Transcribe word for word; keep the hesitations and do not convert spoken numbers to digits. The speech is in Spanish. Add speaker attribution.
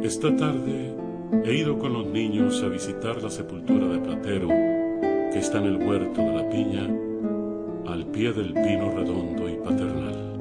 Speaker 1: Esta tarde he ido con los niños a visitar la sepultura de Platero, que está en el huerto de la piña, al pie del pino redondo y paternal.